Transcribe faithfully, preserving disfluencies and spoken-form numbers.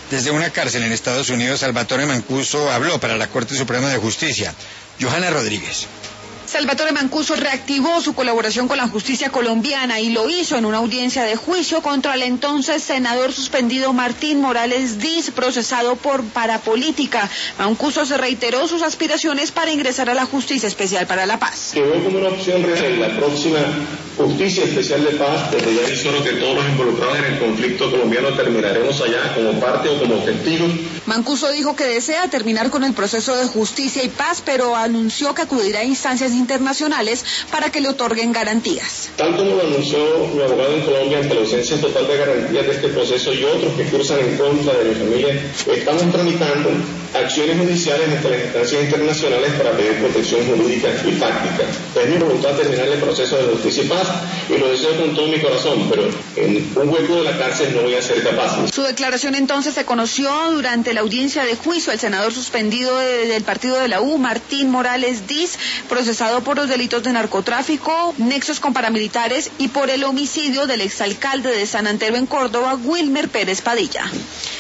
Desde una cárcel en Estados Unidos, Salvatore Mancuso habló para la Corte Suprema de Justicia. Johanna Rodríguez. Salvatore Mancuso reactivó su colaboración con la justicia colombiana y lo hizo en una audiencia de juicio contra el entonces senador suspendido Martín Morales Diz, procesado por parapolítica. Mancuso se reiteró sus aspiraciones para ingresar a la Justicia Especial para la Paz. Que veo como una opción real en la próxima Justicia Especial de Paz, desde ya hizo que todos los involucrados en el conflicto colombiano terminaremos allá como parte o como testigos. Mancuso dijo que desea terminar con el proceso de justicia y paz, pero anunció que acudirá a instancias internacionales para que le otorguen garantías. Tal como lo anunció mi abogado en Colombia, ante la ausencia total de garantías de este proceso y otros que cursan en contra de mi familia, estamos tramitando acciones judiciales ante las instancias internacionales para pedir protección jurídica y táctica. Es mi voluntad terminar el proceso de justicia y paz y lo deseo con todo mi corazón, pero en un hueco de la cárcel no voy a ser capaz. Su declaración entonces se conoció durante la audiencia de juicio. El senador suspendido de, del partido de la U, Martín Morales Diz, procesado por los delitos de narcotráfico, nexos con paramilitares y por el homicidio del exalcalde de San Antero en Córdoba, Wilmer Pérez Padilla.